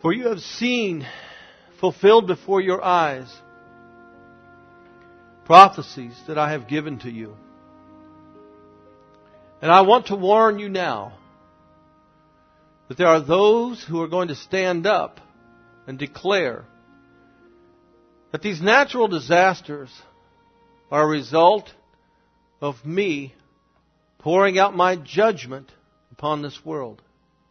For you have seen fulfilled before your eyes prophecies that I have given to you. And I want to warn you now that there are those who are going to stand up and declare that these natural disasters are a result of me pouring out my judgment upon this world.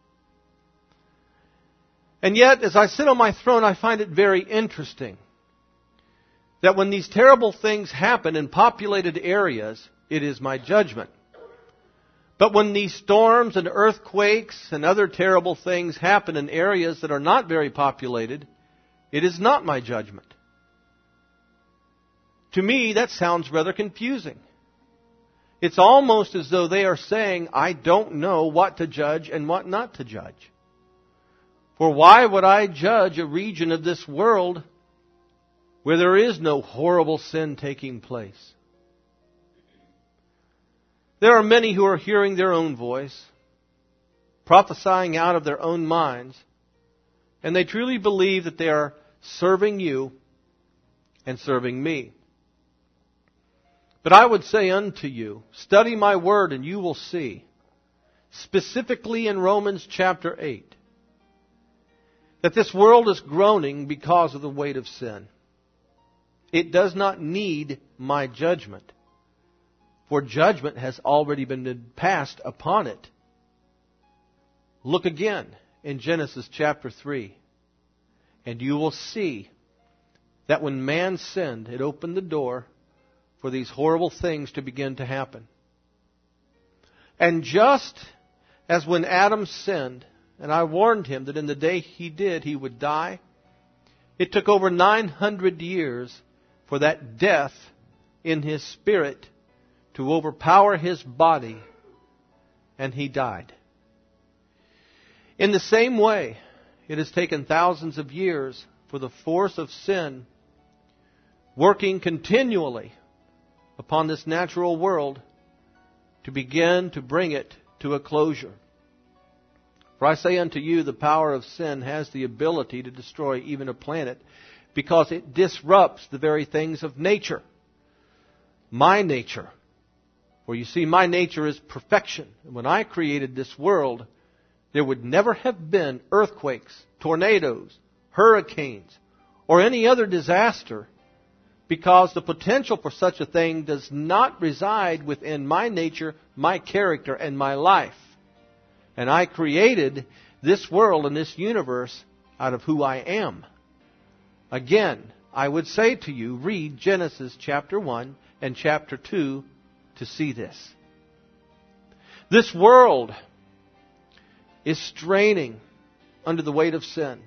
And yet, as I sit on my throne, I find it very interesting that when these terrible things happen in populated areas, it is my judgment. But when these storms and earthquakes and other terrible things happen in areas that are not very populated, it is not my judgment. To me, that sounds rather confusing. It's almost as though they are saying, I don't know what to judge and what not to judge. For why would I judge a region of this world where there is no horrible sin taking place? There are many who are hearing their own voice, prophesying out of their own minds, and they truly believe that they are serving you and serving me. But I would say unto you, study my word and you will see, specifically in Romans chapter 8, that this world is groaning because of the weight of sin. It does not need my judgment, for judgment has already been passed upon it. Look again in Genesis chapter 3, and you will see that when man sinned, it opened the door for these horrible things to begin to happen. And just as when Adam sinned, and I warned him that in the day he did, he would die, it took over 900 years for that death in his spirit to overpower his body, and he died. In the same way, it has taken thousands of years for the force of sin working continually upon this natural world to begin to bring it to a closure. For I say unto you, the power of sin has the ability to destroy even a planet because it disrupts the very things of nature. My nature. For you see, my nature is perfection. And when I created this world, there would never have been earthquakes, tornadoes, hurricanes, or any other disaster, because the potential for such a thing does not reside within my nature, my character, and my life. And I created this world and this universe out of who I am. Again, I would say to you, read Genesis chapter 1 and chapter 2 to see this. This world is straining under the weight of sin.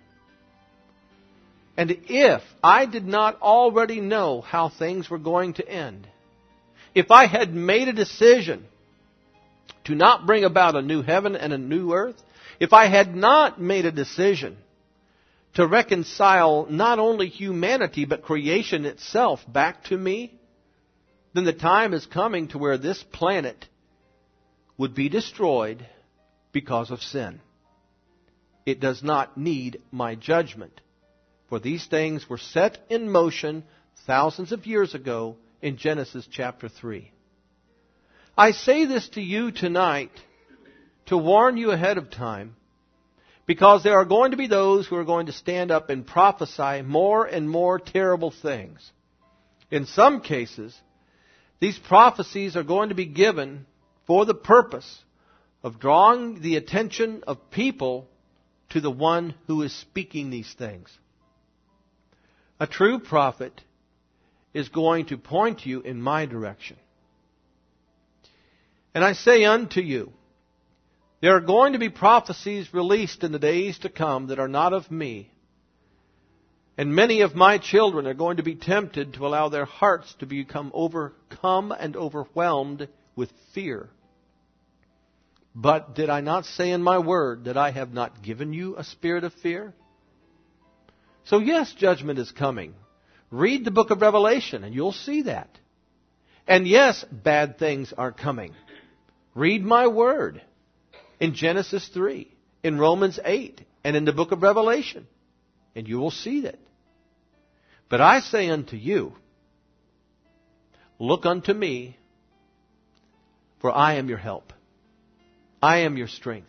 And if I did not already know how things were going to end, if I had made a decision to not bring about a new heaven and a new earth, if I had not made a decision to reconcile not only humanity but creation itself back to me, then the time is coming to where this planet would be destroyed because of sin. It does not need my judgment, for these things were set in motion thousands of years ago in Genesis chapter 3. I say this to you tonight to warn you ahead of time, because there are going to be those who are going to stand up and prophesy more and more terrible things. In some cases, these prophecies are going to be given for the purpose of drawing the attention of people to the one who is speaking these things. A true prophet is going to point you in my direction. And I say unto you, there are going to be prophecies released in the days to come that are not of me. And many of my children are going to be tempted to allow their hearts to become overcome and overwhelmed with fear. But did I not say in my word that I have not given you a spirit of fear? So yes, judgment is coming. Read the book of Revelation and you'll see that. And yes, bad things are coming. Read my word in Genesis 3, in Romans 8, and in the book of Revelation, and you will see that. But I say unto you, look unto me, for I am your help. I am your strength.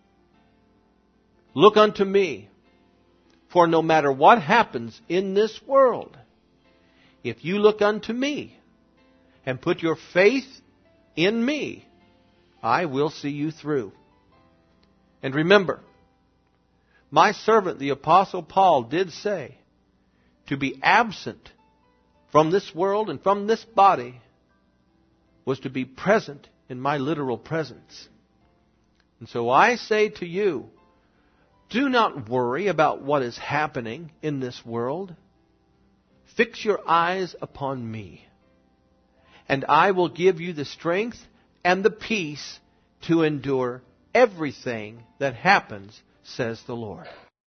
Look unto me, for no matter what happens in this world, if you look unto me and put your faith in me, I will see you through. And remember, my servant, the Apostle Paul, did say, to be absent from this world and from this body was to be present in my literal presence. And so I say to you, do not worry about what is happening in this world. Fix your eyes upon me, and I will give you the strength and the peace to endure everything that happens, says the Lord.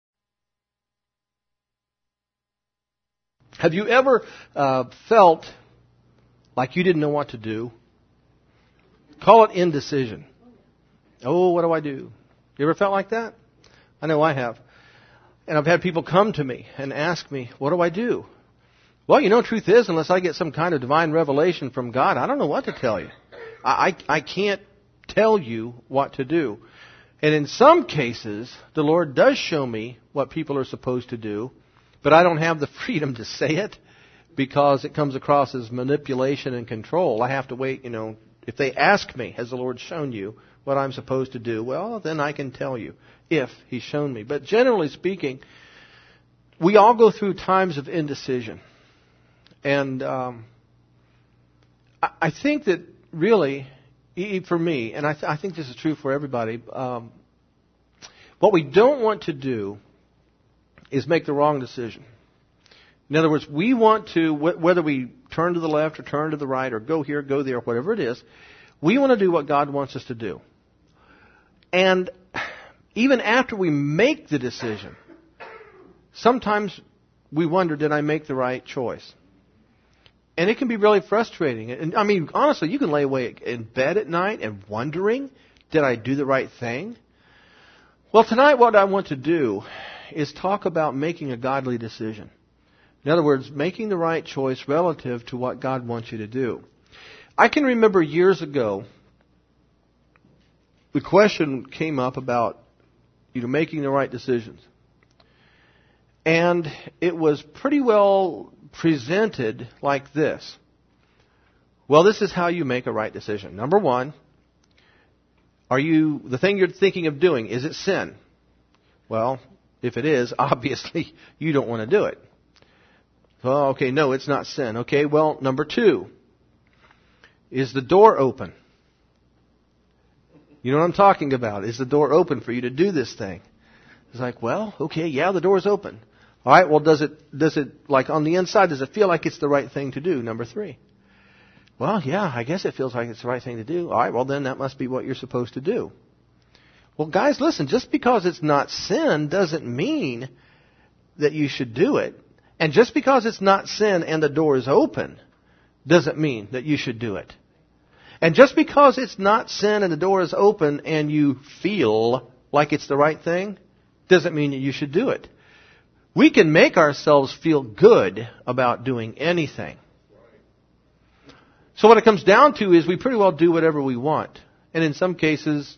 Have you ever felt like you didn't know what to do? Call it indecision. Oh, what do I do? You ever felt like that? I know I have. And I've had people come to me and ask me, what do I do? Well, truth is, unless I get some kind of divine revelation from God, I don't know what to tell you. I can't tell you what to do. And in some cases, the Lord does show me what people are supposed to do, but I don't have the freedom to say it because it comes across as manipulation and control. I have to wait, if they ask me, has the Lord shown you what I'm supposed to do? Well, then I can tell you if He's shown me. But generally speaking, we all go through times of indecision. And I think that really, for me, and I think this is true for everybody, what we don't want to do is make the wrong decision. In other words, we want to, whether we turn to the left or turn to the right or go here, go there, whatever it is, we want to do what God wants us to do. And even after we make the decision, sometimes we wonder, did I make the right choice? And it can be really frustrating. And honestly, you can lay awake in bed at night and wondering, did I do the right thing? Well, tonight what I want to do is talk about making a godly decision. In other words, making the right choice relative to what God wants you to do. I can remember years ago, the question came up about making the right decisions. And it was pretty well presented like this. Well, this is how you make a right decision. Number one, the thing you're thinking of doing, is it sin? Well, if it is, obviously you don't want to do it. Oh, okay, no, it's not sin. Okay, well, number two, is the door open? You know what I'm talking about. Is the door open for you to do this thing? It's like, well, okay, yeah, the door's open. All right, well, does it, like on the inside, does it feel like it's the right thing to do? Number three. Well, yeah, I guess it feels like it's the right thing to do. All right, well, then that must be what you're supposed to do. Well, guys, listen, just because it's not sin doesn't mean that you should do it. And just because it's not sin and the door is open doesn't mean that you should do it. And just because it's not sin and the door is open and you feel like it's the right thing doesn't mean that you should do it. We can make ourselves feel good about doing anything. So what it comes down to is we pretty well do whatever we want. And in some cases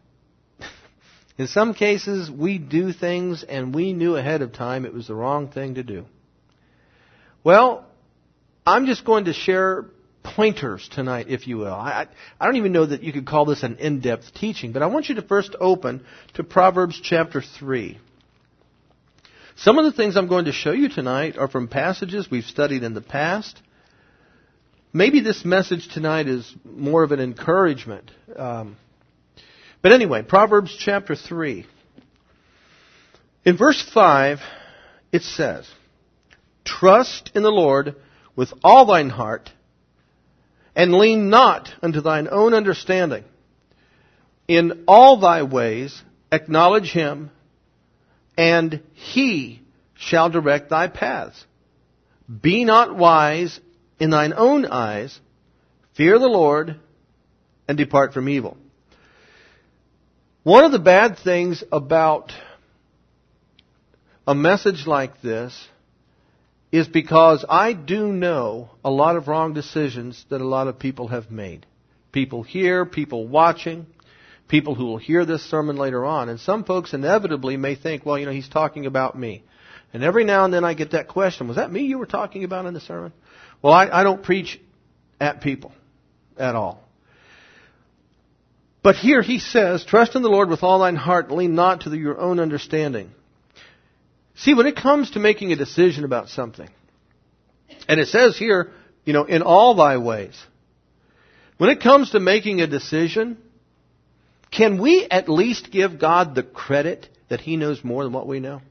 we do things and we knew ahead of time it was the wrong thing to do. Well, I'm just going to share pointers tonight, if you will. I don't even know that you could call this an in-depth teaching, but I want you to first open to Proverbs chapter 3. Some of the things I'm going to show you tonight are from passages we've studied in the past. Maybe this message tonight is more of an encouragement. But anyway, Proverbs chapter 3. In verse 5, it says, "Trust in the Lord with all thine heart, and lean not unto thine own understanding. In all thy ways acknowledge Him, and He shall direct thy paths. Be not wise in thine own eyes. Fear the Lord, and depart from evil." One of the bad things about a message like this is because I do know a lot of wrong decisions that a lot of people have made. People here, people watching, people who will hear this sermon later on. And some folks inevitably may think, well, he's talking about me. And every now and then I get that question, was that me you were talking about in the sermon? Well, I don't preach at people at all. But here he says, trust in the Lord with all thine heart, lean not to your own understanding. See, when it comes to making a decision about something, and it says here, in all thy ways. When it comes to making a decision, can we at least give God the credit that He knows more than what we know?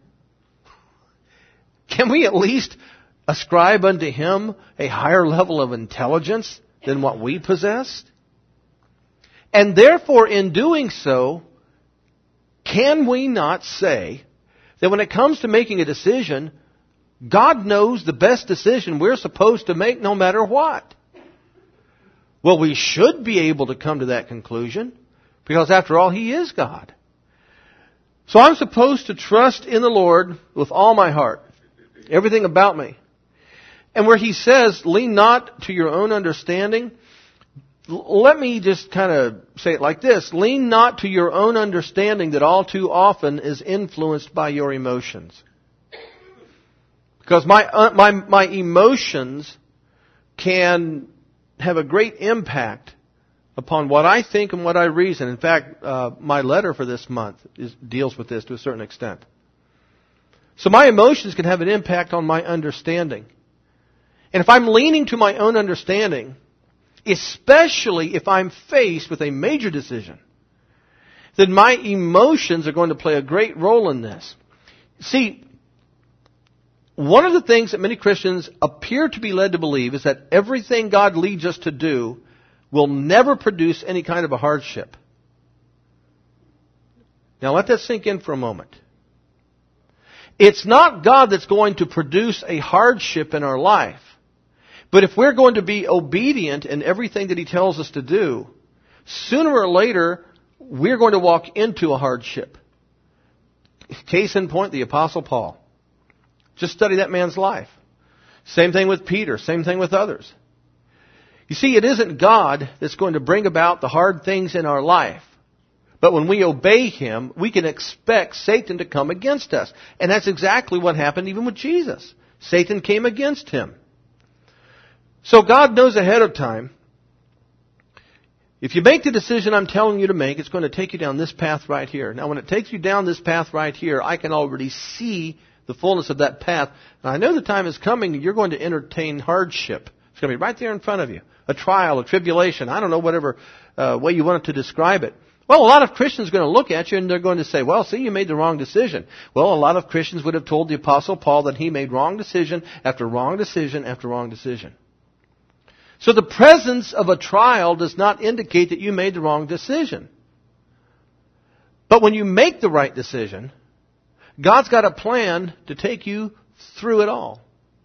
Can we at least ascribe unto Him a higher level of intelligence than what we possess? And therefore, in doing so, can we not say that when it comes to making a decision, God knows the best decision we're supposed to make no matter what? Well, we should be able to come to that conclusion because after all, He is God. So I'm supposed to trust in the Lord with all my heart, everything about me. And where He says, lean not to your own understanding, let me just kind of say it like this. Lean not to your own understanding that all too often is influenced by your emotions. Because my emotions can have a great impact upon what I think and what I reason. In fact, my letter for this month deals with this to a certain extent. So my emotions can have an impact on my understanding. And if I'm leaning to my own understanding, especially if I'm faced with a major decision, then my emotions are going to play a great role in this. See, one of the things that many Christians appear to be led to believe is that everything God leads us to do will never produce any kind of a hardship. Now let that sink in for a moment. It's not God that's going to produce a hardship in our life. But if we're going to be obedient in everything that He tells us to do, sooner or later, we're going to walk into a hardship. Case in point, the Apostle Paul. Just study that man's life. Same thing with Peter. Same thing with others. You see, it isn't God that's going to bring about the hard things in our life. But when we obey Him, we can expect Satan to come against us. And that's exactly what happened even with Jesus. Satan came against Him. So God knows ahead of time, if you make the decision I'm telling you to make, it's going to take you down this path right here. Now, when it takes you down this path right here, I can already see the fullness of that path. And I know the time is coming, you're going to entertain hardship. It's going to be right there in front of you. A trial, a tribulation, I don't know, whatever way you want it to describe it. Well, a lot of Christians are going to look at you and they're going to say, well, see, you made the wrong decision. Well, a lot of Christians would have told the Apostle Paul that he made wrong decision after wrong decision after wrong decision. So the presence of a trial does not indicate that you made the wrong decision. But when you make the right decision, God's got a plan to take you through it all.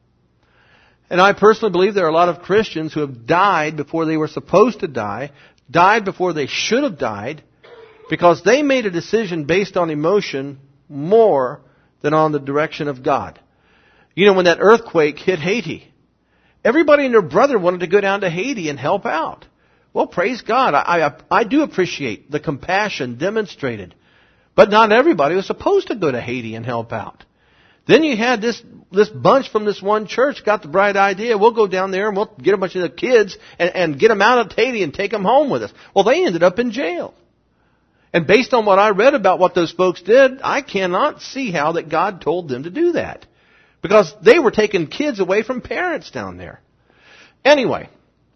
And I personally believe there are a lot of Christians who have died before they were supposed to die, died before they should have died, because they made a decision based on emotion more than on the direction of God. When that earthquake hit Haiti, everybody and their brother wanted to go down to Haiti and help out. Well, praise God. I do appreciate the compassion demonstrated. But not everybody was supposed to go to Haiti and help out. Then you had this bunch from this one church got the bright idea, we'll go down there and we'll get a bunch of the kids and get them out of Haiti and take them home with us. Well, they ended up in jail. And based on what I read about what those folks did, I cannot see how that God told them to do that. Because they were taking kids away from parents down there. Anyway,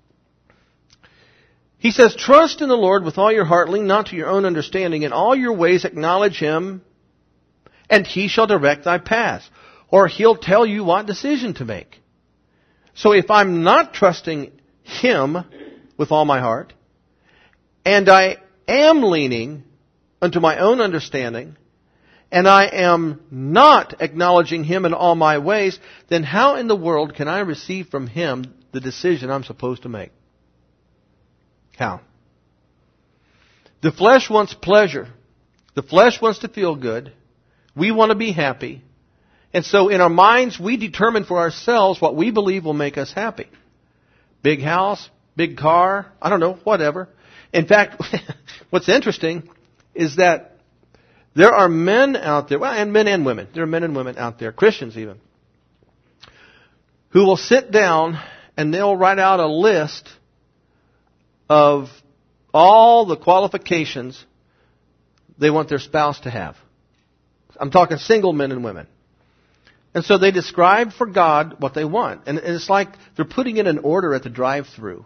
he says, trust in the Lord with all your heart, lean not to your own understanding. In all your ways acknowledge Him, and He shall direct thy paths. Or He'll tell you what decision to make. So if I'm not trusting Him with all my heart, and I am leaning unto my own understanding, and I am not acknowledging Him in all my ways, then how in the world can I receive from Him the decision I'm supposed to make? How? The flesh wants pleasure. The flesh wants to feel good. We want to be happy. And so in our minds, we determine for ourselves what we believe will make us happy. Big house, big car, I don't know, whatever. In fact, what's interesting is that there are men out there, well, and men and women. There are men and women out there, Christians even, who will sit down and they'll write out a list of all the qualifications they want their spouse to have. I'm talking single men and women. And so they describe for God what they want. And it's like they're putting in an order at the drive-thru.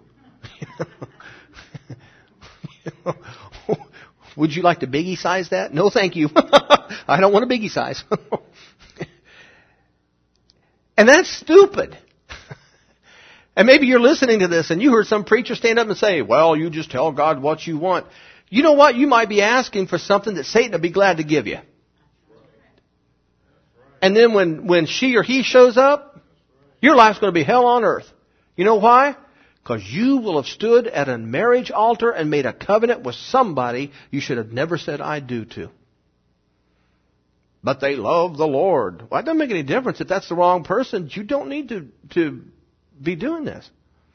Would you like to biggie size that? No, thank you. I don't want a biggie size. And that's stupid. And maybe you're listening to this and you heard some preacher stand up and say, well, you just tell God what you want. You know what? You might be asking for something that Satan will be glad to give you. And then when she or he shows up, your life's going to be hell on earth. You know why? Because you will have stood at a marriage altar and made a covenant with somebody you should have never said I do to. But they love the Lord. Well, it doesn't make any difference if that's the wrong person. You don't need to be doing this.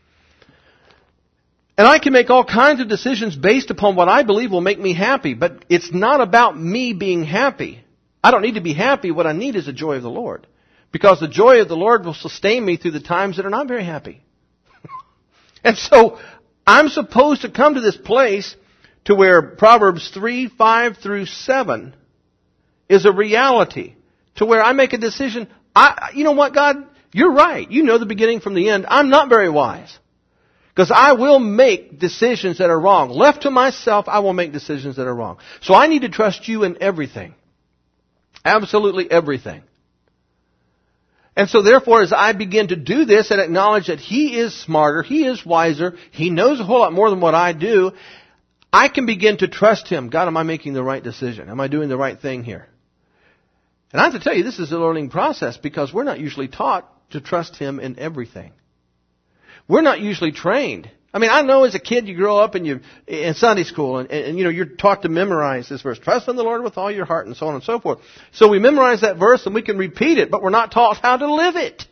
And I can make all kinds of decisions based upon what I believe will make me happy. But it's not about me being happy. I don't need to be happy. What I need is the joy of the Lord. Because the joy of the Lord will sustain me through the times that are not very happy. And so I'm supposed to come to this place to where Proverbs 3:5-7 is a reality. To where I make a decision. You know what, God? You're right. You know the beginning from the end. I'm not very wise. Because I will make decisions that are wrong. Left to myself, I will make decisions that are wrong. So I need to trust you in everything. Absolutely everything. And so therefore, as I begin to do this and acknowledge that He is smarter, He is wiser, He knows a whole lot more than what I do, I can begin to trust Him. God, am I making the right decision? Am I doing the right thing here? And I have to tell you, this is a learning process because we're not usually taught to trust Him in everything. We're not usually trained. I mean, I know as a kid you grow up and you in Sunday school and you know you're taught to memorize this verse. Trust in the Lord with all your heart and so on and so forth. So we memorize that verse and we can repeat it, but we're not taught how to live it.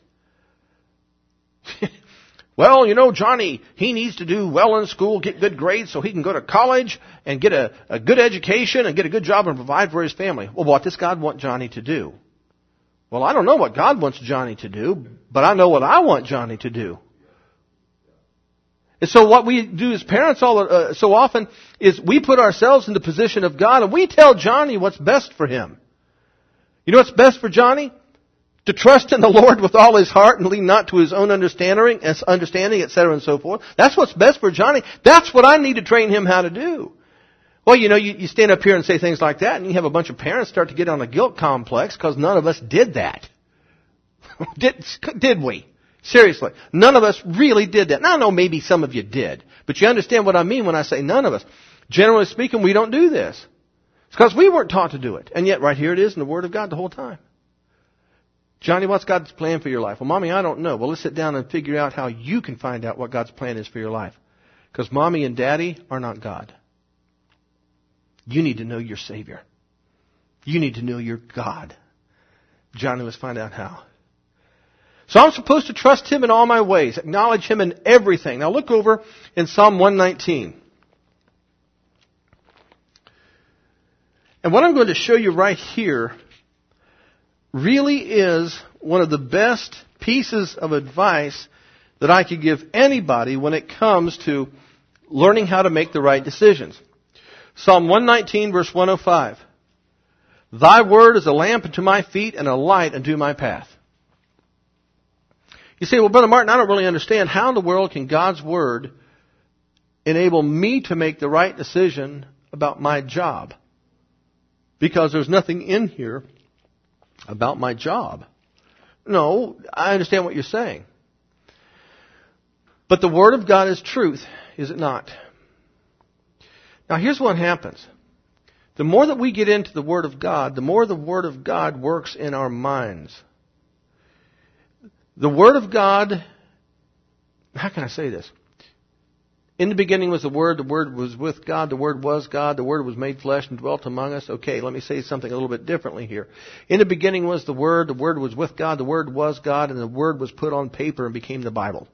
Well, you know, Johnny, he needs to do well in school, get good grades so he can go to college and get a good education and get a good job and provide for his family. Well, what does God want Johnny to do? Well, I don't know what God wants Johnny to do, but I know what I want Johnny to do. And so what we do as parents so often is we put ourselves in the position of God and we tell Johnny what's best for him. You know what's best for Johnny? To trust in the Lord with all his heart and lean not to his own understanding, etc. and so forth. That's what's best for Johnny. That's what I need to train him how to do. Well, you know, you stand up here and say things like that and you have a bunch of parents start to get on a guilt complex because none of us did that. Did we? Seriously, none of us really did that. Now, I know maybe some of you did, but you understand what I mean when I say none of us. Generally speaking, we don't do this. It's because we weren't taught to do it. And yet, right here it is in the Word of God the whole time. Johnny, what's God's plan for your life? Well, Mommy, I don't know. Well, let's sit down and figure out how you can find out what God's plan is for your life. Because Mommy and Daddy are not God. You need to know your Savior. You need to know your God. Johnny, let's find out how. So I'm supposed to trust Him in all my ways, acknowledge Him in everything. Now look over in Psalm 119. And what I'm going to show you right here really is one of the best pieces of advice that I could give anybody when it comes to learning how to make the right decisions. Psalm 119 verse 105. Thy word is a lamp unto my feet and a light unto my path. You say, well, Brother Martin, I don't really understand. How in the world can God's Word enable me to make the right decision about my job? Because there's nothing in here about my job. No, I understand what you're saying. But the Word of God is truth, is it not? Now, here's what happens. The more that we get into the Word of God, the more the Word of God works in our minds. The Word of God, how can I say this? In the beginning was the Word was with God, the Word was God, the Word was made flesh and dwelt among us. Okay, let me say something a little bit differently here. In the beginning was the Word was with God, the Word was God, and the Word was put on paper and became the Bible.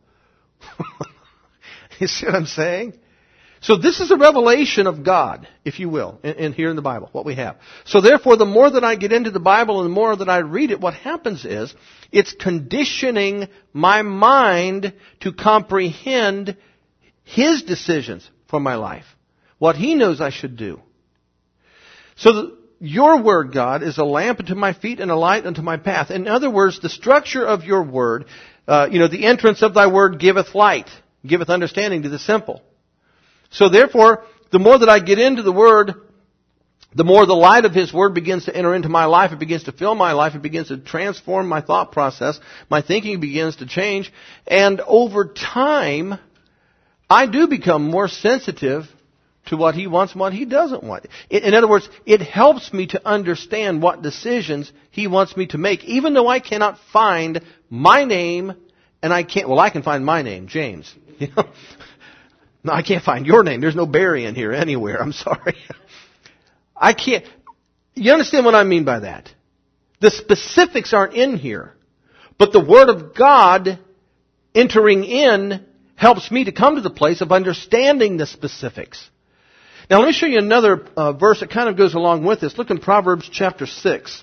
You see what I'm saying? So this is a revelation of God, if you will, in here in the Bible, what we have. So therefore, the more that I get into the Bible and the more that I read it, what happens is it's conditioning my mind to comprehend His decisions for my life, what He knows I should do. So your Word, God, is a lamp unto my feet and a light unto my path. In other words, the structure of your Word, the entrance of thy Word giveth light, giveth understanding to the simple. So therefore, the more that I get into the Word, the more the light of His Word begins to enter into my life. It begins to fill my life. It begins to transform my thought process. My thinking begins to change. And over time, I do become more sensitive to what He wants and what He doesn't want. In other words, it helps me to understand what decisions He wants me to make, even though I cannot find my name, and I can find my name, James. No, I can't find your name. There's no Barry in here anywhere. I'm sorry. I can't. You understand what I mean by that? The specifics aren't in here. But the Word of God entering in helps me to come to the place of understanding the specifics. Now let me show you another verse that kind of goes along with this. Look in Proverbs chapter 6.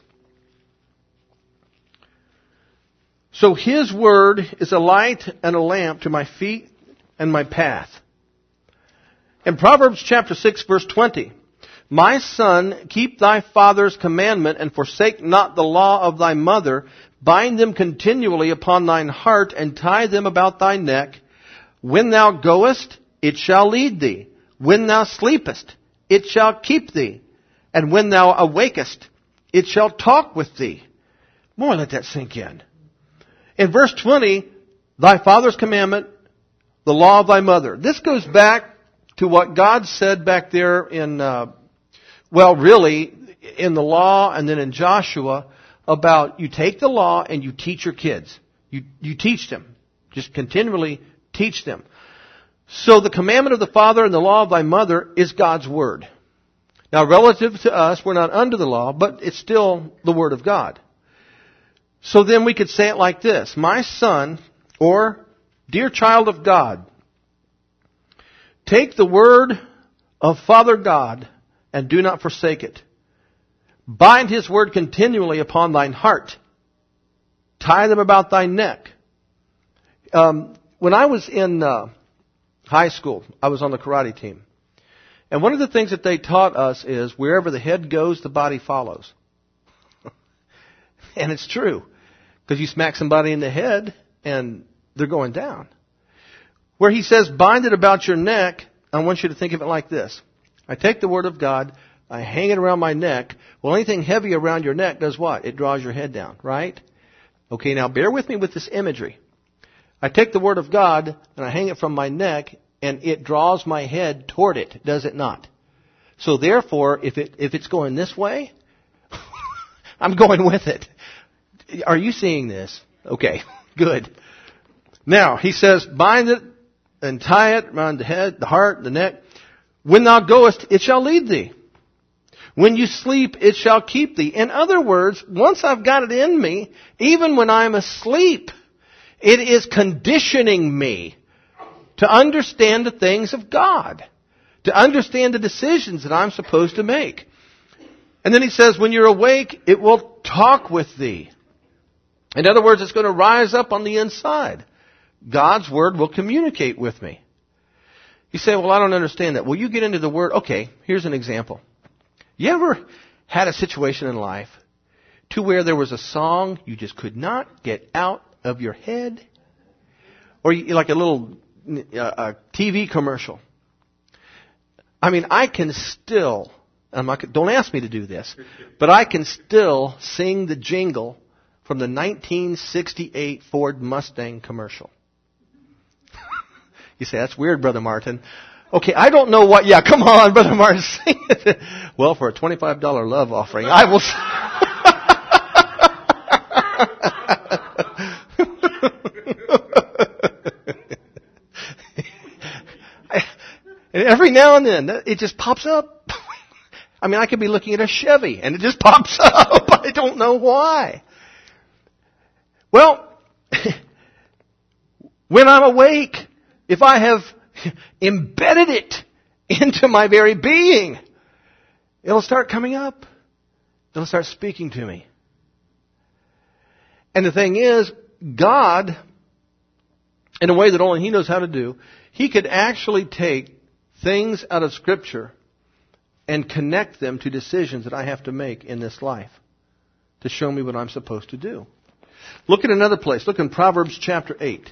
So His Word is a light and a lamp to my feet and my path. In Proverbs chapter 6 verse 20, my son, keep thy father's commandment and forsake not the law of thy mother. Bind them continually upon thine heart and tie them about thy neck. When thou goest, it shall lead thee. When thou sleepest, it shall keep thee. And when thou awakest, it shall talk with thee. Boy, let that sink in. In verse 20, thy father's commandment, the law of thy mother. This goes back to what God said back there in, really, in the law and then in Joshua about you take the law and you teach your kids. You teach them. Just continually teach them. So the commandment of the father and the law of thy mother is God's Word. Now relative to us, we're not under the law, but it's still the Word of God. So then we could say it like this. My son, or dear child of God, take the Word of Father God and do not forsake it. Bind His Word continually upon thine heart. Tie them about thy neck. When I was in high school, I was on the karate team. And one of the things that they taught us is wherever the head goes, the body follows. And it's true. Because you smack somebody in the head and they're going down. Where he says, bind it about your neck, I want you to think of it like this. I take the Word of God, I hang it around my neck. Well, anything heavy around your neck does what? It draws your head down, right? Okay, now bear with me with this imagery. I take the Word of God and I hang it from my neck and it draws my head toward it, does it not? So therefore, if it's going this way, I'm going with it. Are you seeing this? Okay, good. Now, he says, bind it and tie it around the head, the heart, the neck. When thou goest, it shall lead thee. When you sleep, it shall keep thee. In other words, once I've got it in me, even when I'm asleep, it is conditioning me to understand the things of God, to understand the decisions that I'm supposed to make. And then he says, when you're awake, it will talk with thee. In other words, it's going to rise up on the inside. God's Word will communicate with me. You say, well, I don't understand that. Well, you get into the Word. Okay, here's an example. You ever had a situation in life to where there was a song you just could not get out of your head? Or like a little TV commercial. I mean, I can still, don't ask me to do this, but I can still sing the jingle from the 1968 Ford Mustang commercial. You say, that's weird, Brother Martin. Okay, I don't know what, come on, Brother Martin, sing it. Well, for a $25 love offering, I will... every now and then, it just pops up. I mean, I could be looking at a Chevy, and it just pops up. I don't know why. Well, when I'm awake, if I have embedded it into my very being, it'll start coming up. It'll start speaking to me. And the thing is, God, in a way that only He knows how to do, He could actually take things out of Scripture and connect them to decisions that I have to make in this life to show me what I'm supposed to do. Look at another place. Look in Proverbs chapter 8.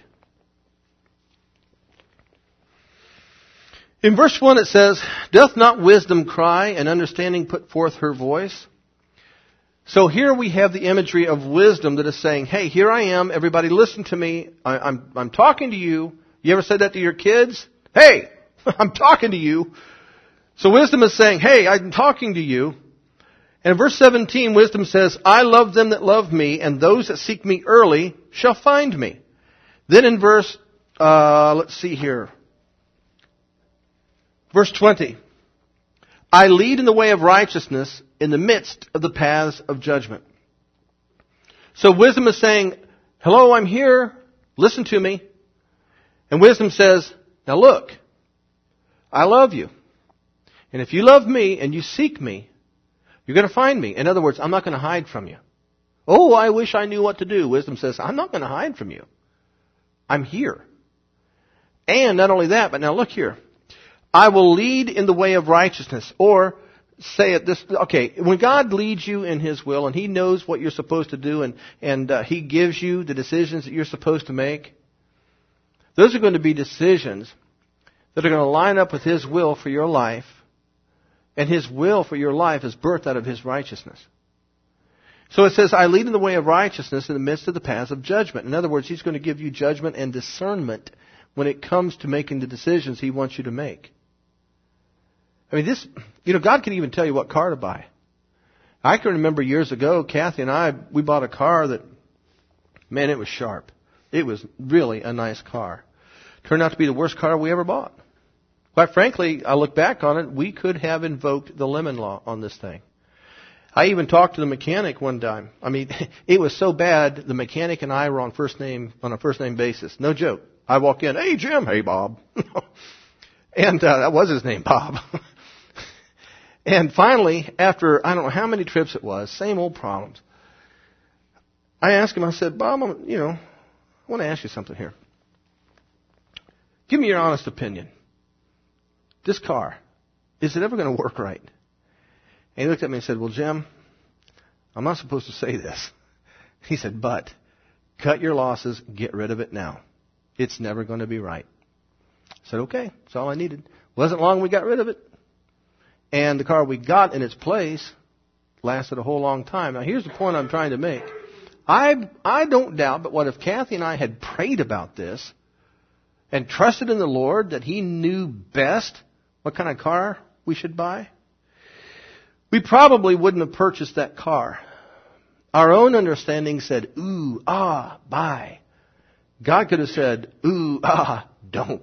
In verse 1 it says, "Doth not wisdom cry, and understanding put forth her voice?" So here we have the imagery of wisdom that is saying, hey, here I am, everybody listen to me, I'm talking to you. You ever said that to your kids? Hey, I'm talking to you. So wisdom is saying, hey, I'm talking to you. And in verse 17, wisdom says, "I love them that love me, and those that seek me early shall find me." Then in verse, let's see here. Verse 20. "I lead in the way of righteousness in the midst of the paths of judgment." So wisdom is saying, hello, I'm here. Listen to me. And wisdom says, now look, I love you. And if you love me and you seek me, you're going to find me. In other words, I'm not going to hide from you. Oh, I wish I knew what to do. Wisdom says, I'm not going to hide from you. I'm here. And not only that, but now look here. "I will lead in the way of righteousness." Or say it this, okay, when God leads you in His will and He knows what you're supposed to do and He gives you the decisions that you're supposed to make, those are going to be decisions that are going to line up with His will for your life. And His will for your life is birthed out of His righteousness. So it says, "I lead in the way of righteousness in the midst of the paths of judgment." In other words, He's going to give you judgment and discernment when it comes to making the decisions He wants you to make. I mean, God can even tell you what car to buy. I can remember years ago, Kathy and I, we bought a car that, man, it was sharp. It was really a nice car. Turned out to be the worst car we ever bought. Quite frankly, I look back on it, we could have invoked the lemon law on this thing. I even talked to the mechanic one time. I mean, it was so bad, the mechanic and I were on a first name basis. No joke. I walk in, "Hey, Jim." "Hey, Bob." And that was his name, Bob. And finally, after I don't know how many trips it was, same old problems, I asked him, I said, "Bob, I want to ask you something here. Give me your honest opinion. This car, is it ever going to work right?" And he looked at me and said, "Well, Jim, I'm not supposed to say this." He said, "But cut your losses, get rid of it now. It's never going to be right." I said, okay, that's all I needed. Wasn't long we got rid of it. And the car we got in its place lasted a whole long time. Now here's the point I'm trying to make. I don't doubt, but what if Kathy and I had prayed about this and trusted in the Lord that He knew best what kind of car we should buy? We probably wouldn't have purchased that car. Our own understanding said, ooh, ah, buy. God could have said, ooh, ah, don't.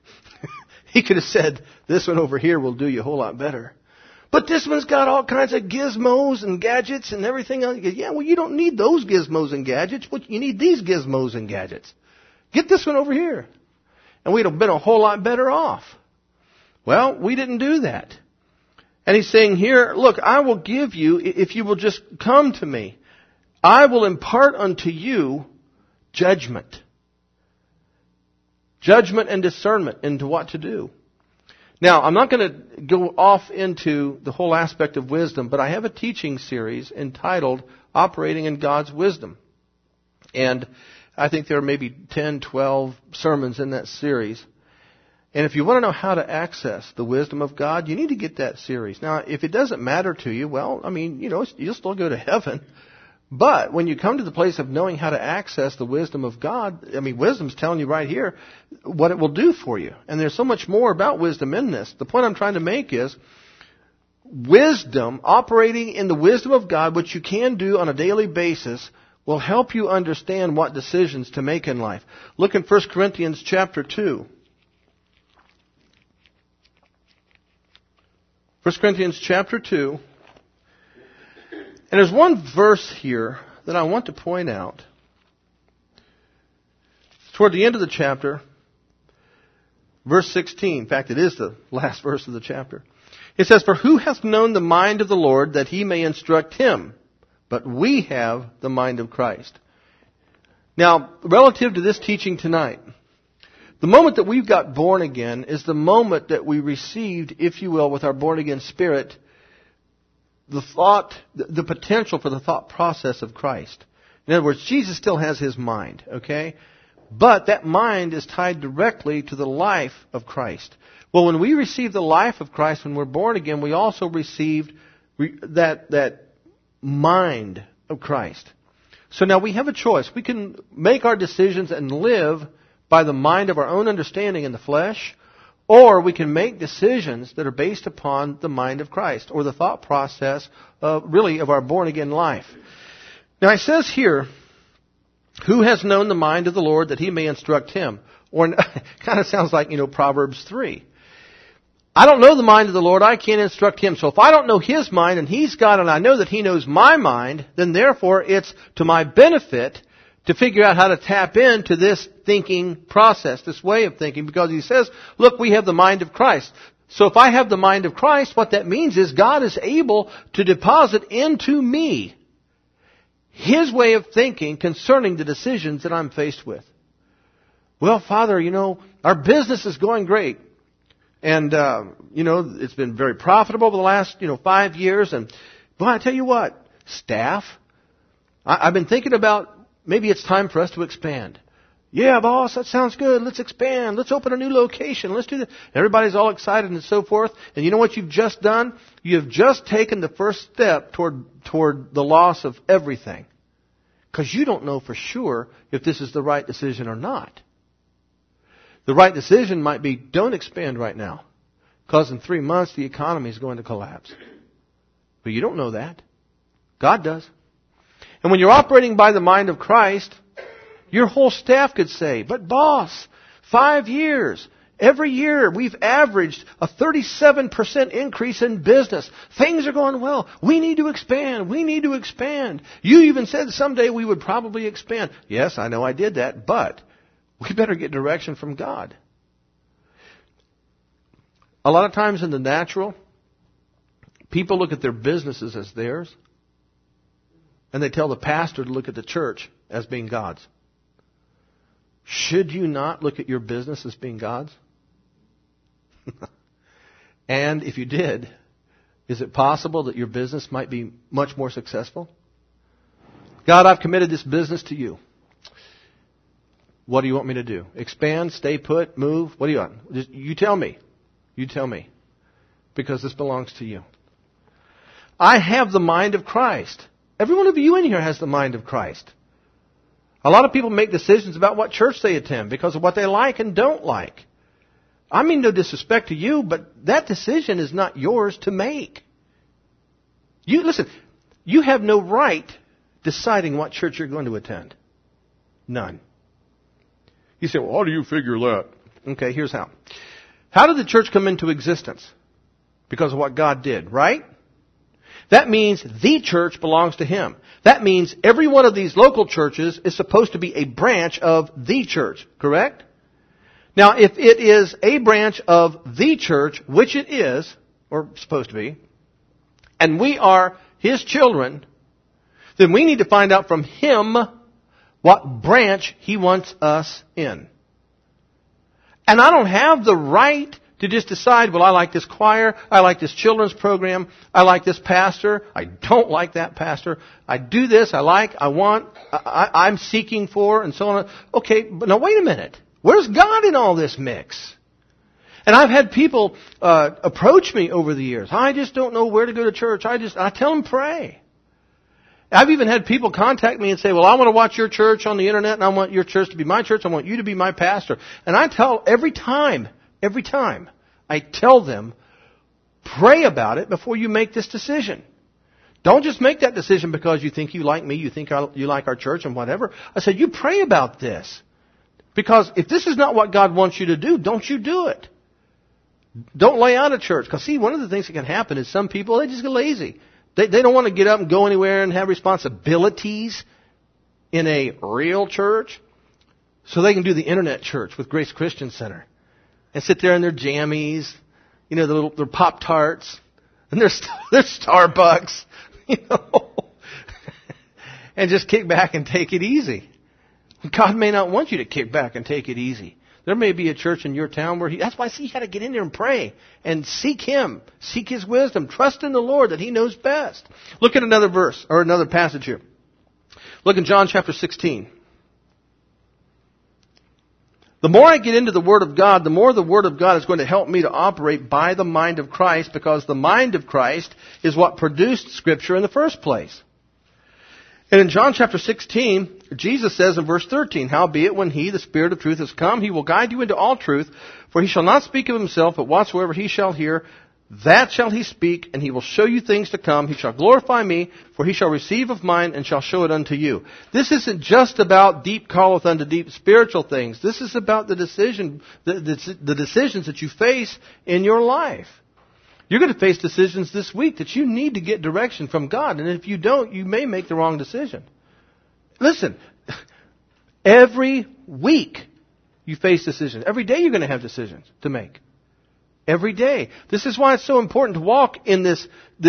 He could have said, this one over here will do you a whole lot better. But this one's got all kinds of gizmos and gadgets and everything else. Yeah, well, you don't need those gizmos and gadgets. You need these gizmos and gadgets. Get this one over here. And we'd have been a whole lot better off. Well, we didn't do that. And He's saying here, look, I will give you, if you will just come to me, I will impart unto you judgment. Judgment and discernment into what to do. Now, I'm not going to go off into the whole aspect of wisdom, but I have a teaching series entitled Operating in God's Wisdom. And I think there are maybe 10, 12 sermons in that series. And if you want to know how to access the wisdom of God, you need to get that series. Now, if it doesn't matter to you, well, I mean, you'll still go to heaven. But when you come to the place of knowing how to access the wisdom of God, I mean, wisdom's telling you right here what it will do for you. And there's so much more about wisdom in this. The point I'm trying to make is wisdom, operating in the wisdom of God, which you can do on a daily basis, will help you understand what decisions to make in life. Look in 1 Corinthians chapter 2. 1 Corinthians chapter 2. And there's one verse here that I want to point out. It's toward the end of the chapter, verse 16. In fact, it is the last verse of the chapter. It says, "For who hath known the mind of the Lord that he may instruct him? But we have the mind of Christ." Now, relative to this teaching tonight, the moment that we've got born again is the moment that we received, if you will, with our born again spirit, the potential for the thought process of Christ. In other words, Jesus still has His mind, okay? But that mind is tied directly to the life of Christ. Well, when we receive the life of Christ, when we're born again, we also received that mind of Christ. So now we have a choice. We can make our decisions and live by the mind of our own understanding in the flesh, or we can make decisions that are based upon the mind of Christ, or the thought process of our born-again life. Now it says here, "Who has known the mind of the Lord that He may instruct him?" Or kind of sounds like, Proverbs 3. I don't know the mind of the Lord, I can't instruct Him. So if I don't know His mind and He's God and I know that He knows my mind, then therefore it's to my benefit to figure out how to tap into this thinking process, this way of thinking, because He says, look, we have the mind of Christ. So if I have the mind of Christ, what that means is God is able to deposit into me His way of thinking concerning the decisions that I'm faced with. Well, Father, our business is going great. And, it's been very profitable over the last, 5 years. And, boy, I tell you what, staff, I've been thinking about maybe it's time for us to expand. Yeah, boss, that sounds good. Let's expand. Let's open a new location. Let's do that. Everybody's all excited and so forth. And you know what you've just done? You've just taken the first step toward the loss of everything. Because you don't know for sure if this is the right decision or not. The right decision might be, don't expand right now. Because in 3 months, the economy is going to collapse. But you don't know that. God does. And when you're operating by the mind of Christ, your whole staff could say, but boss, 5 years, every year we've averaged a 37% increase in business. Things are going well. We need to expand. We need to expand. You even said someday we would probably expand. Yes, I know I did that, but we better get direction from God. A lot of times in the natural, people look at their businesses as theirs, and they tell the pastor to look at the church as being God's. Should you not look at your business as being God's? And if you did, is it possible that your business might be much more successful? God, I've committed this business to you. What do you want me to do? Expand, stay put, move? What do you want? You tell me. You tell me. Because this belongs to you. I have the mind of Christ. Every one of you in here has the mind of Christ. A lot of people make decisions about what church they attend because of what they like and don't like. I mean no disrespect to you, but that decision is not yours to make. Listen, you have no right deciding what church you're going to attend. None. You say, well, how do you figure that? Okay, here's how. How did the church come into existence? Because of what God did, right? That means the church belongs to Him. That means every one of these local churches is supposed to be a branch of the church, correct? Now, if it is a branch of the church, which it is, or supposed to be, and we are His children, then we need to find out from Him what branch He wants us in. And I don't have the right to just decide, well, I like this choir, I like this children's program, I like this pastor, I don't like that pastor, I do this, I want, I'm seeking for, and so on. Okay, but now wait a minute. Where's God in all this mix? And I've had people approach me over the years. I just don't know where to go to church. I tell them pray. I've even had people contact me and say, well, I want to watch your church on the internet and I want your church to be my church. I want you to be my pastor. And I tell every time, I tell them, pray about it before you make this decision. Don't just make that decision because you think you like me, you think you like our church and whatever. I said, you pray about this. Because if this is not what God wants you to do, don't you do it. Don't lay out of church. Because see, one of the things that can happen is some people, they just get lazy. They don't want to get up and go anywhere and have responsibilities in a real church. So they can do the internet church with Grace Christian Center. And sit there in their jammies, their Pop-Tarts, and their Starbucks, and just kick back and take it easy. God may not want you to kick back and take it easy. There may be a church in your town where that's why you got to get in there and pray and seek Him, seek His wisdom, trust in the Lord that He knows best. Look at another verse or another passage here. Look in John chapter 16. The more I get into the Word of God, the more the Word of God is going to help me to operate by the mind of Christ, because the mind of Christ is what produced Scripture in the first place. And in John chapter 16, Jesus says in verse 13, "Howbeit, when He, the Spirit of truth, is come, He will guide you into all truth, for He shall not speak of Himself, but whatsoever He shall hear, that shall He speak, and He will show you things to come. He shall glorify Me, for He shall receive of mine, and shall show it unto you." This isn't just about deep calleth unto deep spiritual things. This is about the decisions that you face in your life. You're going to face decisions this week that you need to get direction from God. And if you don't, you may make the wrong decision. Listen, every week you face decisions. Every day you're going to have decisions to make. Every day. This is why it's so important to walk in this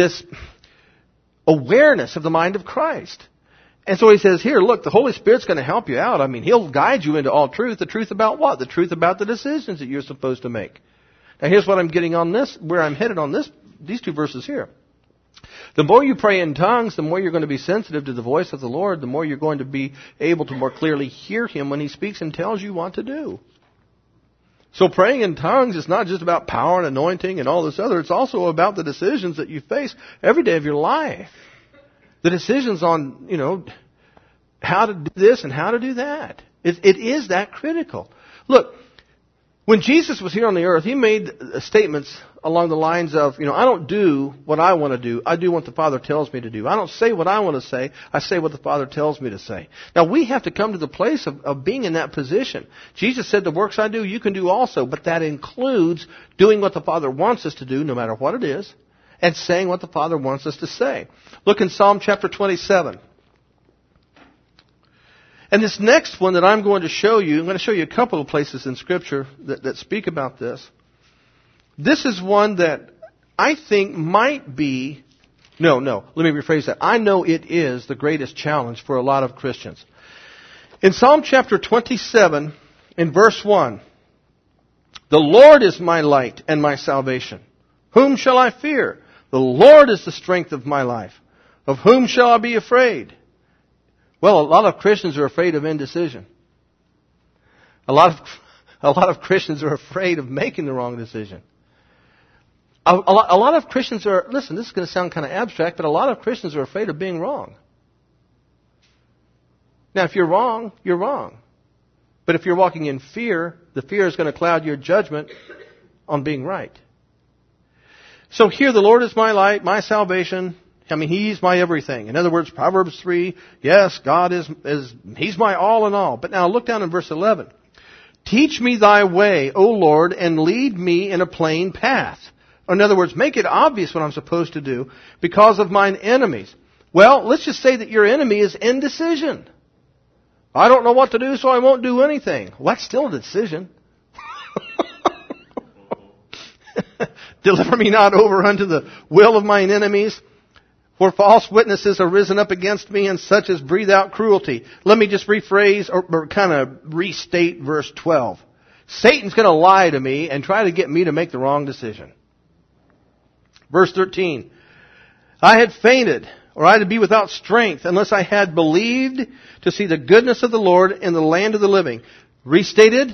awareness of the mind of Christ. And so he says here, look, the Holy Spirit's going to help you out. I mean, He'll guide you into all truth. The truth about what? The truth about the decisions that you're supposed to make. Now here's what I'm getting on this, where I'm headed on these two verses here. The more you pray in tongues, the more you're going to be sensitive to the voice of the Lord, the more you're going to be able to more clearly hear Him when He speaks and tells you what to do. So praying in tongues is not just about power and anointing and all this other. It's also about the decisions that you face every day of your life. The decisions on, how to do this and how to do that. It is that critical. Look, when Jesus was here on the earth, He made statements along the lines of, I don't do what I want to do. I do what the Father tells me to do. I don't say what I want to say. I say what the Father tells me to say. Now, we have to come to the place of being in that position. Jesus said, "The works I do, you can do also." But that includes doing what the Father wants us to do, no matter what it is, and saying what the Father wants us to say. Look in Psalm chapter 27. And this next one that I'm going to show you, I'm going to show you a couple of places in Scripture that speak about this. This is one that I think might be, let me rephrase that. I know it is the greatest challenge for a lot of Christians. In Psalm chapter 27, in verse 1, "The Lord is my light and my salvation. Whom shall I fear? The Lord is the strength of my life. Of whom shall I be afraid?" Well, a lot of Christians are afraid of indecision. A lot of Christians are afraid of making the wrong decision. A lot of Christians are, listen, this is going to sound kind of abstract, but a lot of Christians are afraid of being wrong. Now, if you're wrong, you're wrong. But if you're walking in fear, the fear is going to cloud your judgment on being right. So here, the Lord is my light, my salvation. He's my everything. In other words, Proverbs 3, yes, God is He's my all in all. But now look down in verse 11. "Teach me thy way, O Lord, and lead me in a plain path." In other words, make it obvious what I'm supposed to do because of mine enemies. Well, let's just say that your enemy is indecision. I don't know what to do, so I won't do anything. Well, that's still a decision. "Deliver me not over unto the will of mine enemies. For false witnesses are risen up against me, and such as breathe out cruelty." Let me just rephrase or kind of restate verse 12. Satan's going to lie to me and try to get me to make the wrong decision. Verse 13. "I had fainted, or I had to be without strength, unless I had believed to see the goodness of the Lord in the land of the living." Restated,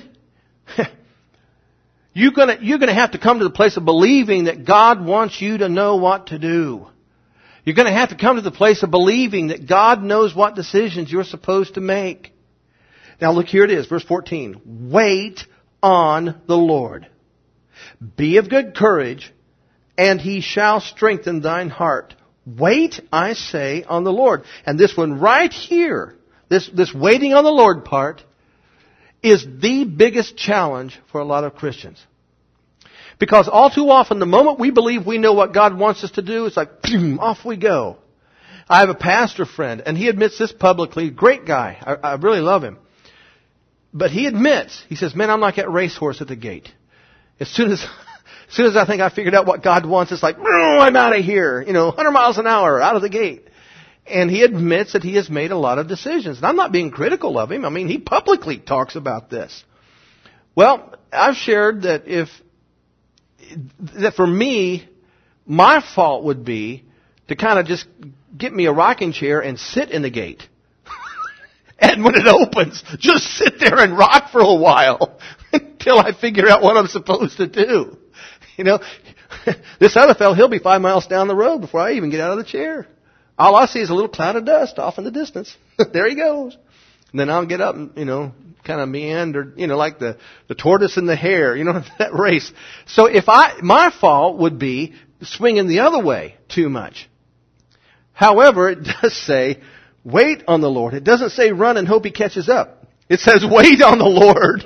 you're going to have to come to the place of believing that God wants you to know what to do. You're going to have to come to the place of believing that God knows what decisions you're supposed to make. Now look, here it is, verse 14. "Wait on the Lord. Be of good courage, and He shall strengthen thine heart." Wait, I say, on the Lord. And this one right here, this waiting on the Lord part, is the biggest challenge for a lot of Christians. Because all too often, the moment we believe we know what God wants us to do, it's like, boom, off we go. I have a pastor friend, and he admits this publicly. Great guy. I really love him. But he admits, he says, man, I'm like that racehorse at the gate. As soon as I think I figured out what God wants, it's like, I'm out of here. 100 miles an hour, out of the gate. And he admits that he has made a lot of decisions. And I'm not being critical of him. I mean, he publicly talks about this. Well, I've shared that that for me, my fault would be to kind of just get me a rocking chair and sit in the gate. And when it opens, just sit there and rock for a while until I figure out what I'm supposed to do. This other fellow, he'll be 5 miles down the road before I even get out of the chair. All I see is a little cloud of dust off in the distance. There he goes. And then I'll get up and, kind of meander, like the tortoise and the hare, that race. So my fault would be swinging the other way too much. However, it does say, wait on the Lord. It doesn't say run and hope He catches up. It says wait on the Lord.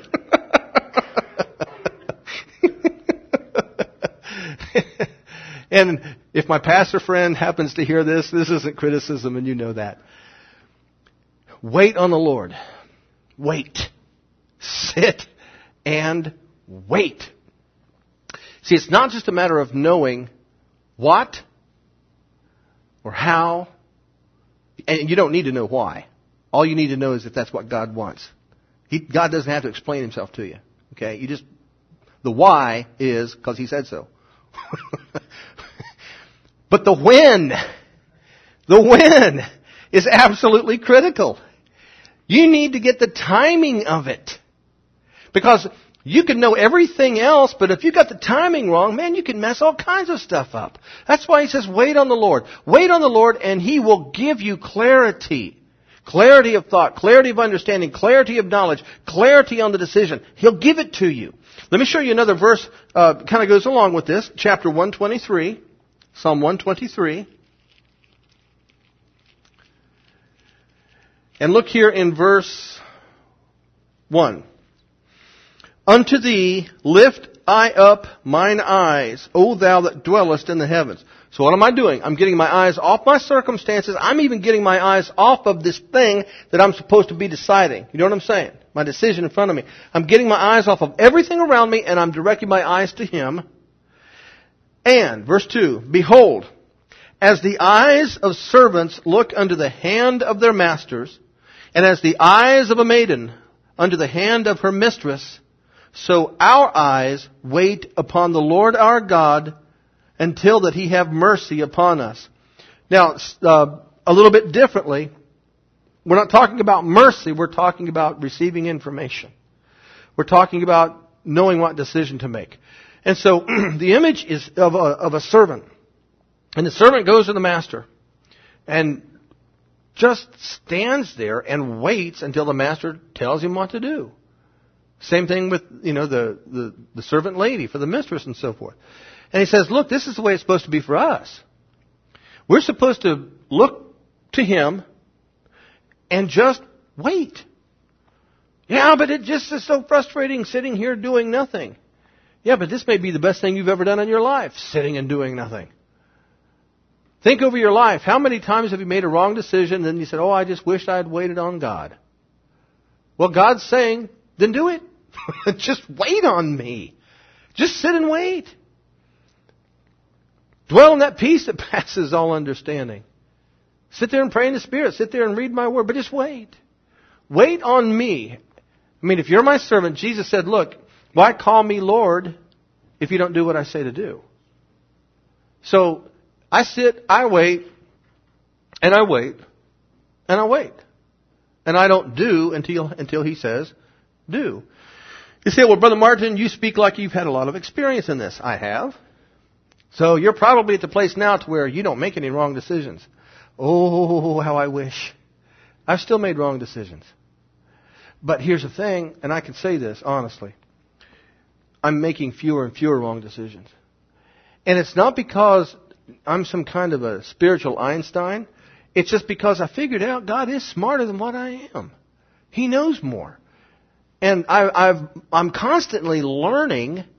And if my pastor friend happens to hear this isn't criticism, and you know that. Wait on the Lord. Wait. Sit and wait. See, it's not just a matter of knowing what or how, and you don't need to know why. All you need to know is that that's what God wants. God doesn't have to explain Himself to you. Okay? The why is because He said so. But the when is absolutely critical. You need to get the timing of it. Because you can know everything else, but if you got the timing wrong, man, you can mess all kinds of stuff up. That's why He says, wait on the Lord. Wait on the Lord, and He will give you clarity. Clarity of thought, clarity of understanding, clarity of knowledge, clarity on the decision. He'll give it to you. Let me show you another verse, kind of goes along with this. Chapter 123, Psalm 123. And look here in verse 1. Unto Thee lift I up mine eyes, O Thou that dwellest in the heavens. So what am I doing? I'm getting my eyes off my circumstances. I'm even getting my eyes off of this thing that I'm supposed to be deciding. You know what I'm saying? My decision in front of me. I'm getting my eyes off of everything around me, and I'm directing my eyes to Him. And, verse 2, Behold, as the eyes of servants look unto the hand of their masters, and as the eyes of a maiden unto the hand of her mistress, so our eyes wait upon the Lord our God until that He have mercy upon us. Now, a little bit differently, we're not talking about mercy, we're talking about receiving information. We're talking about knowing what decision to make. And so, the image is of a servant. And the servant goes to the master and just stands there and waits until the master tells him what to do. Same thing with, the servant lady for the mistress and so forth. And he says, look, this is the way it's supposed to be for us. We're supposed to look to Him and just wait. Yeah, but it just is so frustrating sitting here doing nothing. Yeah, but this may be the best thing you've ever done in your life, sitting and doing nothing. Think over your life. How many times have you made a wrong decision and then you said, oh, I just wished I had waited on God? Well, God's saying, then do it. Just wait on me. Just sit and wait. Dwell in that peace that passes all understanding. Sit there and pray in the Spirit. Sit there and read my word. But just wait. Wait on me. I mean, if you're my servant, Jesus said, look, why call me Lord if you don't do what I say to do? So, I sit, I wait, and I wait, and I wait. And I don't do until He says, do. You say, well, Brother Martin, you speak like you've had a lot of experience in this. I have. So you're probably at the place now to where you don't make any wrong decisions. Oh, how I wish. I've still made wrong decisions. But here's the thing, and I can say this honestly. I'm making fewer and fewer wrong decisions. And it's not because I'm some kind of a spiritual Einstein. It's just because I figured out God is smarter than what I am. He knows more. And I'm constantly learning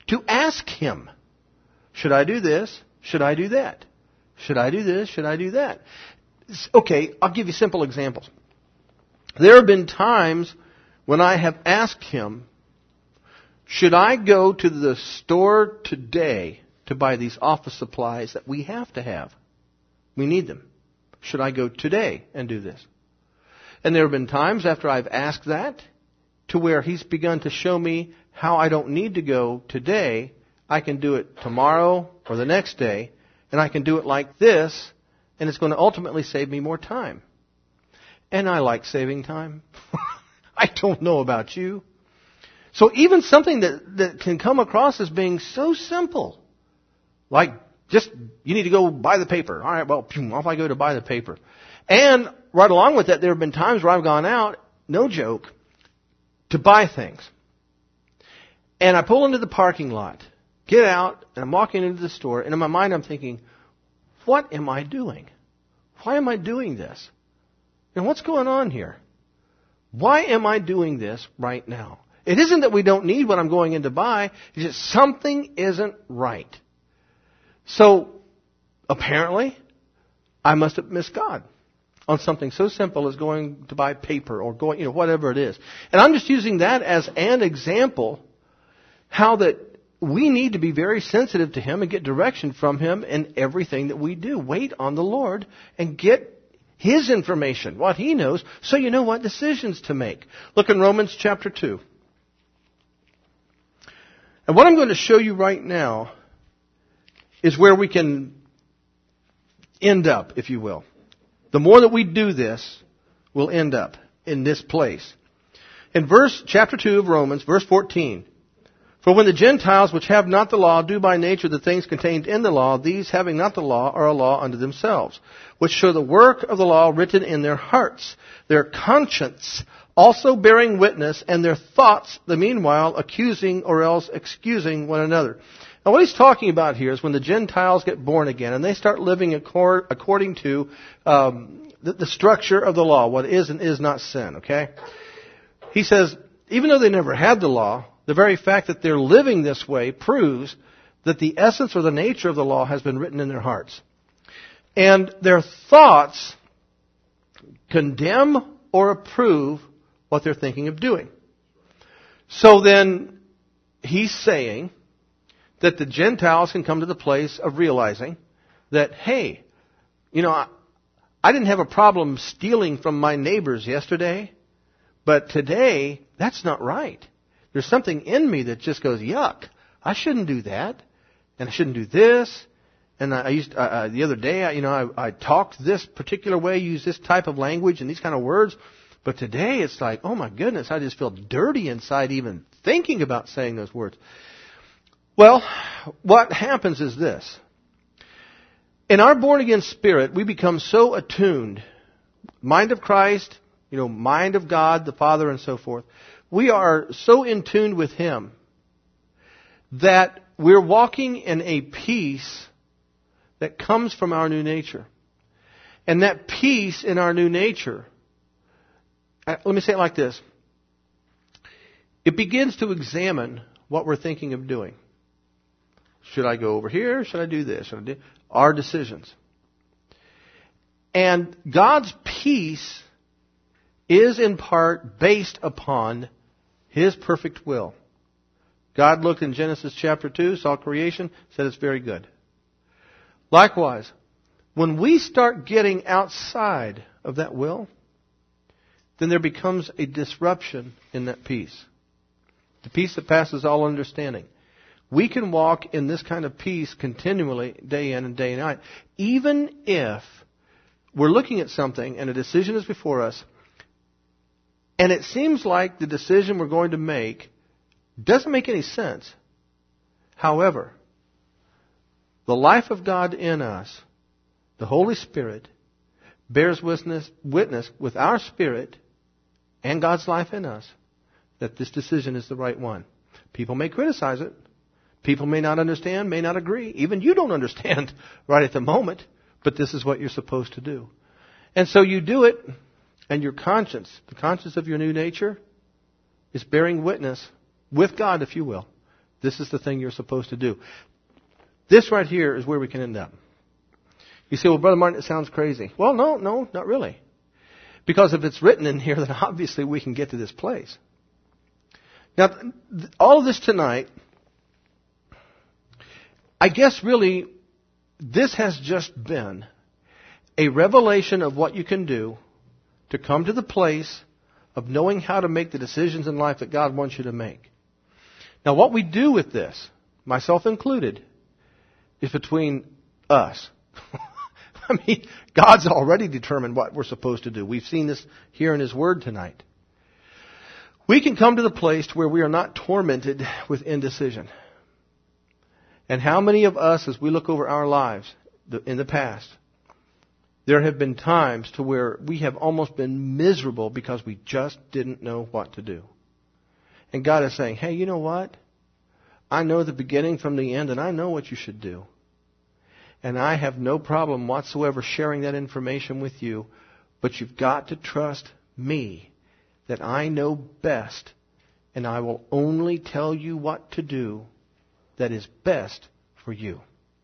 to ask Him, should I do this? Should I do that? Should I do this? Should I do that? Okay, I'll give you simple examples. There have been times when I have asked Him, should I go to the store today to buy these office supplies that we have to have? We need them. Should I go today and do this? And there have been times after I've asked that to where He's begun to show me how I don't need to go today. I can do it tomorrow or the next day, and I can do it like this, and it's going to ultimately save me more time. And I like saving time. I don't know about you. So even something that can come across as being so simple, like just, you need to go buy the paper. All right, well, off I go to buy the paper. And right along with that, there have been times where I've gone out, no joke, to buy things. And I pull into the parking lot, get out, and I'm walking into the store, and in my mind I'm thinking, what am I doing? Why am I doing this? And what's going on here? Why am I doing this right now? It isn't that we don't need what I'm going in to buy. It's just something isn't right. So, apparently, I must have missed God on something so simple as going to buy paper or going, whatever it is. And I'm just using that as an example how that we need to be very sensitive to Him and get direction from Him in everything that we do. Wait on the Lord and get His information, what He knows, so you know what decisions to make. Look in Romans chapter 2. And what I'm going to show you right now is where we can end up, if you will. The more that we do this, we'll end up in this place. In chapter 2 of Romans, verse 14. For when the Gentiles which have not the law do by nature the things contained in the law, these having not the law are a law unto themselves, which show the work of the law written in their hearts, their conscience also bearing witness, and their thoughts the meanwhile accusing or else excusing one another. Now what he's talking about here is when the Gentiles get born again and they start living according to the structure of the law, what is and is not sin, okay? He says, even though they never had the law, the very fact that they're living this way proves that the essence or the nature of the law has been written in their hearts. And their thoughts condemn or approve what they're thinking of doing. So then, he's saying that the Gentiles can come to the place of realizing that, hey, I didn't have a problem stealing from my neighbors yesterday, but today, that's not right. There's something in me that just goes, yuck, I shouldn't do that, and I shouldn't do this. And the other day, I talked this particular way, used this type of language and these kind of words. But today it's like, oh my goodness, I just feel dirty inside even thinking about saying those words. Well, what happens is this. In our born-again spirit, we become so attuned, mind of Christ, mind of God, the Father, and so forth. We are so in tune with Him that we're walking in a peace that comes from our new nature. And that peace in our new nature, let me say it like this. It begins to examine what we're thinking of doing. Should I go over here? Should I do this? Should I do our decisions? And God's peace is in part based upon His perfect will. God looked in Genesis chapter 2, saw creation, said it's very good. Likewise, when we start getting outside of that will, then there becomes a disruption in that peace. The peace that passes all understanding. We can walk in this kind of peace continually, day in and day out, even if we're looking at something and a decision is before us, and it seems like the decision we're going to make doesn't make any sense. However, the life of God in us, the Holy Spirit, bears witness with our spirit and God's life in us that this decision is the right one. People may criticize it. People may not understand, may not agree. Even you don't understand right at the moment, but this is what you're supposed to do. And so you do it, and your conscience, the conscience of your new nature, is bearing witness with God, if you will, This is the thing you're supposed to do. This right here is where we can end up. You say, well, Brother Martin, it sounds crazy. Well, no, not really. Because if it's written in here, then obviously we can get to this place. Now, all of this tonight, I guess really, this has just been a revelation of what you can do to come to the place of knowing how to make the decisions in life that God wants you to make. Now, what we do with this, myself included, is between us. I mean, God's already determined what we're supposed to do. We've seen this here in His Word tonight. We can come to the place where we are not tormented with indecision. And how many of us, as we look over our lives in the past, there have been times to where we have almost been miserable because we just didn't know what to do. And God is saying, hey, you know what? I know the beginning from the end, and I know what you should do. And I have no problem whatsoever sharing that information with you, but you've got to trust me that I know best, and I will only tell you what to do that is best for you.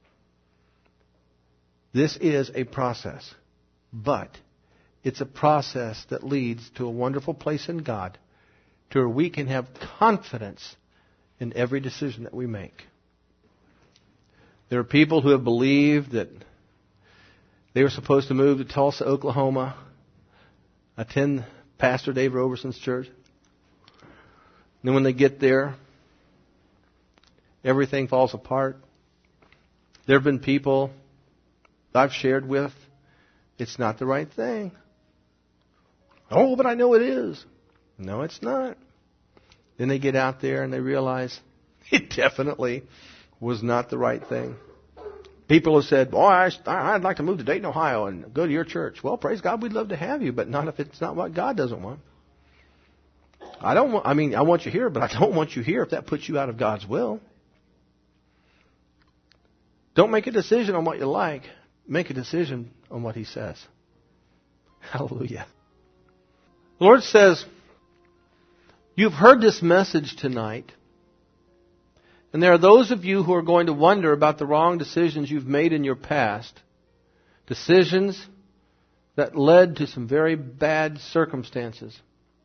This is a process, but it's a process that leads to a wonderful place in God to where we can have confidence in every decision that we make. There are people who have believed that they were supposed to move to Tulsa, Oklahoma, attend Pastor Dave Roberson's church. And then when they get there, everything falls apart. There have been people I've shared with, it's not the right thing. Oh, but I know it is. No, it's not. Then they get out there and they realize it definitely was not the right thing. People have said, boy, I'd like to move to Dayton, Ohio and go to your church. Well, praise God, we'd love to have you, but not if it's not what God doesn't want. I want you here, but I don't want you here if that puts you out of God's will. Don't make a decision on what you like. Make a decision on what He says. Hallelujah. The Lord says, you've heard this message tonight, and there are those of you who are going to wonder about the wrong decisions you've made in your past, decisions that led to some very bad circumstances.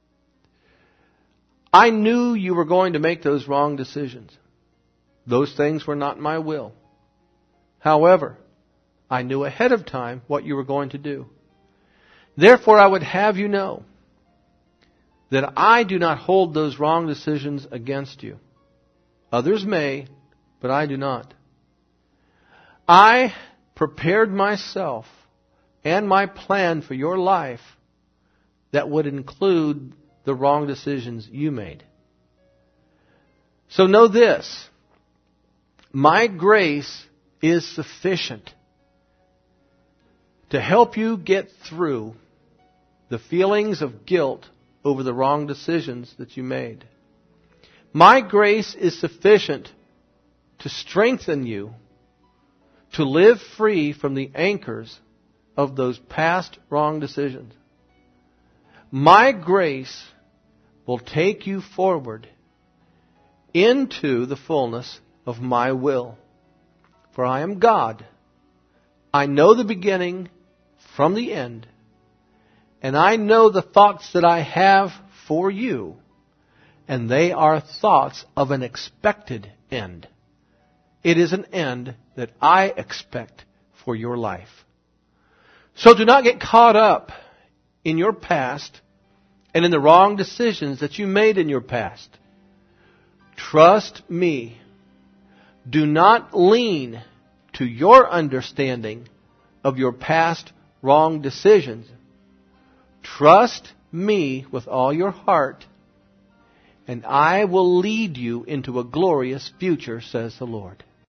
I knew you were going to make those wrong decisions. Those things were not my will. However, I knew ahead of time what you were going to do. Therefore, I would have you know that I do not hold those wrong decisions against you. Others may, but I do not. I prepared myself and my plan for your life that would include the wrong decisions you made. So know this. My grace is sufficient to help you get through the feelings of guilt over the wrong decisions that you made. My grace is sufficient to strengthen you to live free from the anchors of those past wrong decisions. My grace will take you forward into the fullness of my will. For I am God. I know the beginning from the end. And I know the thoughts that I have for you. And they are thoughts of an expected end. It is an end that I expect for your life. So do not get caught up in your past and in the wrong decisions that you made in your past. Trust me. Do not lean to your understanding of your past wrong decisions. Trust me with all your heart, and I will lead you into a glorious future, says the Lord.